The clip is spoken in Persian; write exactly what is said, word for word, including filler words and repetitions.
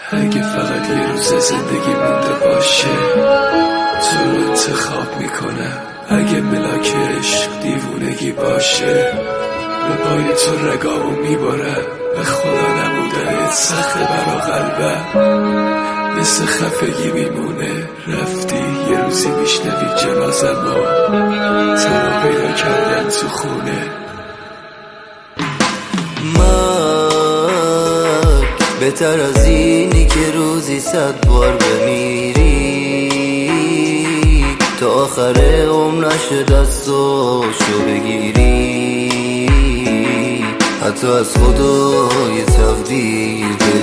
اگه فقط یه روز زندگی مونده باشه تو رو انتخاب میکنم. اگه ملاک عشق دیوونگی باشه به پای تو رگامو میبارم. به خدا نبودنت سخته برا قلبم، مثل خفگی میمونه. رفتی یه روزی میشنوی جنازه‌مو تنها پیدا کردن تو خونه. من بهتر از اینی که روزی صد بار بمیری تا آخر عمر نشه دستاشو بگیری. حتی از خدای تقدیر